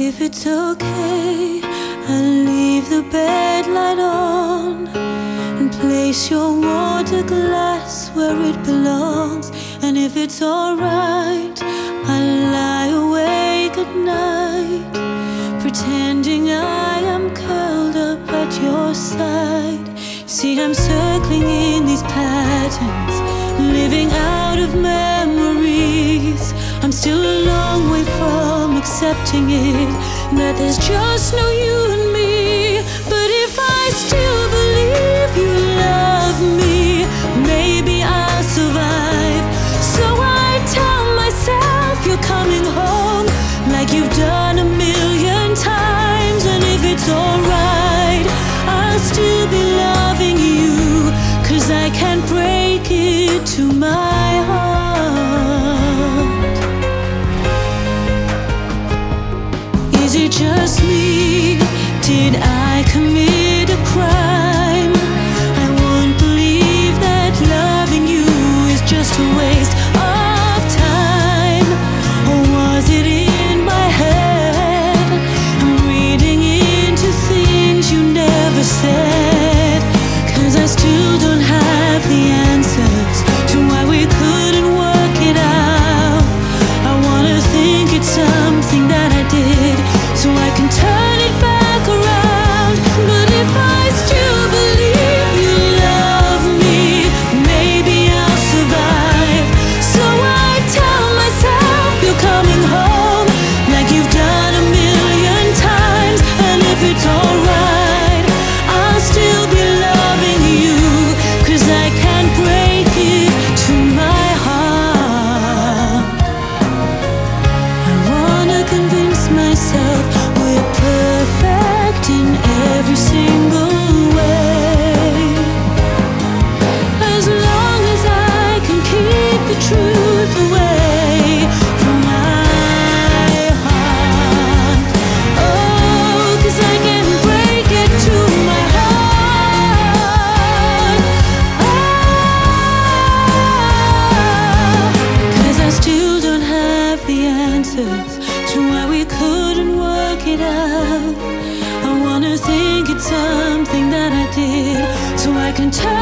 If it's okay, I'll leave the bed light on and place your water glass where it belongs. And if it's alright, I'll lie awake at night, pretending I am curled up at your side. See, I'm circling in these patterns, living out of memories. I'm still a long way from accepting it, that there's just no you and me. But if I still believe you love me, maybe I'll survive. So I tell myself you're coming home, like you've done a million times. And if it's alright, I'll still be loving you, 'cause I can't break it to my heart. Is it just me? Did I commit a crime? I won't believe that loving you is just a waste of time. Or was it in my head? I'm reading into things you never said, 'cause I still don't have the answers to why we couldn't work it out. I wanna think it's something that I did, so I can turn it back around. But if I still believe you love me, maybe I'll survive. So I tell myself you're coming home, like you've done a million times. And if it's alright, I'll still be loving you, 'cause I can't break it to my heart. I wanna convince myself we're perfect in every single way, as long as I can keep the truth away from my heart. Oh, 'cause I can't break it to my heart. Ah, 'cause I still don't have the answers to why we couldn't work it out. I wanna think it's something that I did, so I can turn